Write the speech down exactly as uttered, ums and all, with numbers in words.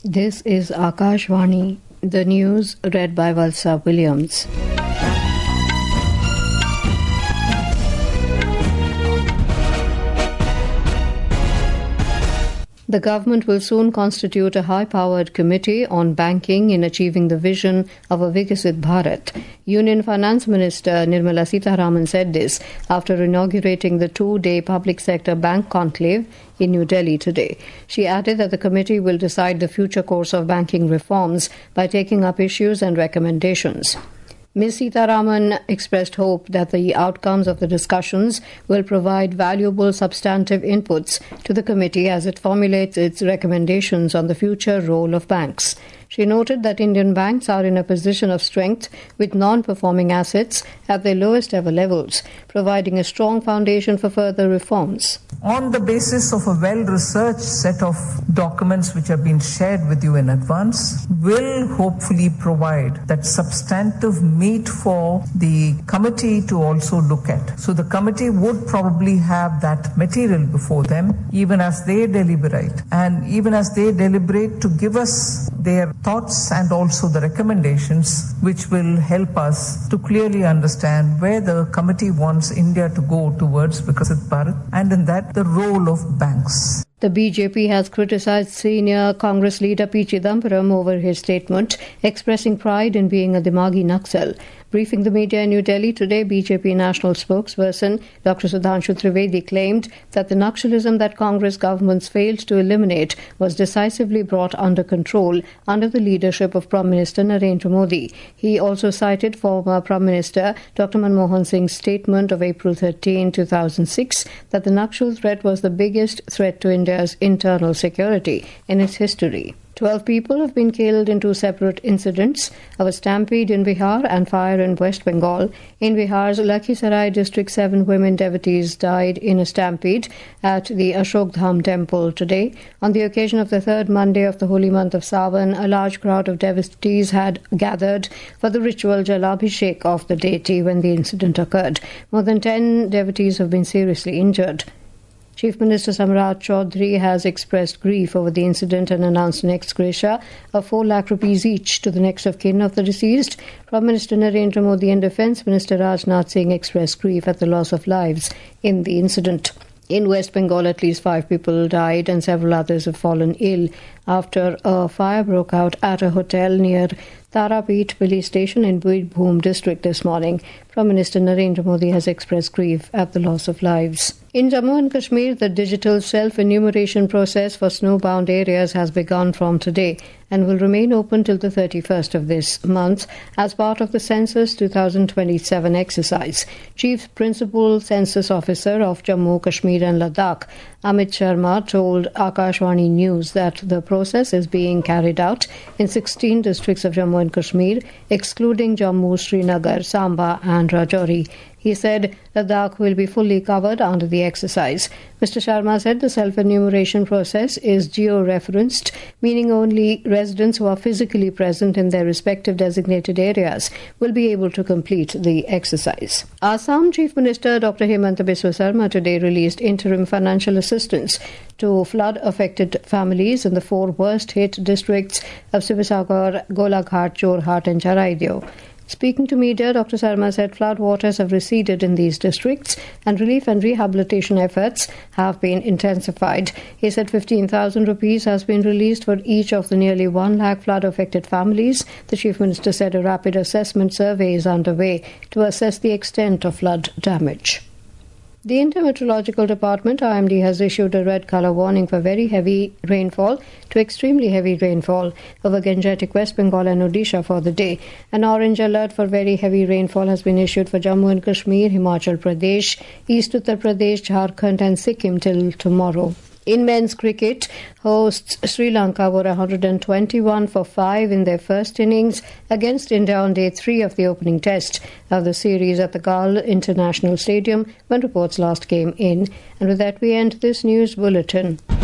This is Akashvani, the news read by Valsa Williams. The government will soon constitute a high-powered committee on banking in achieving the vision of a Vikasit Bharat. Union Finance Minister Nirmala Sitharaman said this after inaugurating the two-day public sector bank conclave in New Delhi today. She added that the committee will decide the future course of banking reforms by taking up issues and recommendations. Miz Sitharaman expressed hope that the outcomes of the discussions will provide valuable substantive inputs to the committee as it formulates its recommendations on the future role of banks. She noted that Indian banks are in a position of strength with non-performing assets at their lowest ever levels, providing a strong foundation for further reforms. On the basis of a well-researched set of documents which have been shared with you in advance, will hopefully provide that substantive meat for the committee to also look at. So the committee would probably have that material before them even as they deliberate, and even as they deliberate to give us their thoughts and also the recommendations which will help us to clearly understand where the committee wants India to go towards Vikasit Bharat, and in that the role of banks. The B J P has criticised senior Congress leader P. Chidambaram over his statement, expressing pride in being a Dimagi Naxal. Briefing the media in New Delhi today, B J P national spokesperson Doctor Sudhanshu Trivedi claimed that the Naxalism that Congress governments failed to eliminate was decisively brought under control under the leadership of Prime Minister Narendra Modi. He also cited former Prime Minister Doctor Manmohan Singh's statement of April thirteenth, two thousand six that the Naxal threat was the biggest threat to India's internal security in its history. Twelve people have been killed in two separate incidents of a stampede in Bihar and fire in West Bengal. In Bihar's Lakhisarai district, seven women devotees died in a stampede at the Ashok Dham temple today. On the occasion of the third Monday of the holy month of Sawan, a large crowd of devotees had gathered for the ritual Jalabhishek of the deity when the incident occurred. More than ten devotees have been seriously injured. Chief Minister Samrat Chaudhary has expressed grief over the incident and announced an ex gratia of four lakh rupees each to the next of kin of the deceased. Prime Minister Narendra Modi and Defence Minister Rajnath Singh expressed grief at the loss of lives in the incident. In West Bengal, at least five people died and several others have fallen ill after a fire broke out at a hotel near Tarapeet police station in Birbhum district this morning. Prime Minister Narendra Modi has expressed grief at the loss of lives. In Jammu and Kashmir, the digital self-enumeration process for snowbound areas has begun from today and will remain open till the thirty-first of this month as part of the Census twenty twenty-seven exercise. Chief Principal Census Officer of Jammu, Kashmir and Ladakh, Amit Sharma, told Akashvani News that the process is being carried out in sixteen districts of Jammu and Kashmir, excluding Jammu, Srinagar, Samba and Rajouri. He said Ladakh will be fully covered under the exercise. Mister Sharma said the self-enumeration process is geo-referenced, meaning only residents who are physically present in their respective designated areas will be able to complete the exercise. Assam Chief Minister Doctor Hemanta Biswa Sarma today released interim financial assistance to flood-affected families in the four worst-hit districts of Sivasagar, Golaghat, Jorhat and Charaideo. Speaking to media, Doctor Sarma said floodwaters have receded in these districts and relief and rehabilitation efforts have been intensified. He said fifteen thousand rupees has been released for each of the nearly one lakh flood-affected families. The Chief Minister said a rapid assessment survey is underway to assess the extent of flood damage. The Indian Meteorological Department, I M D, has issued a red colour warning for very heavy rainfall to extremely heavy rainfall over Gangetic, West Bengal and Odisha for the day. An orange alert for very heavy rainfall has been issued for Jammu and Kashmir, Himachal Pradesh, East Uttar Pradesh, Jharkhand and Sikkim till tomorrow. In men's cricket, hosts Sri Lanka were one hundred twenty-one for five in their first innings against India on day three of the opening test of the series at the Galle International Stadium when reports last came in. And with that we end this news bulletin.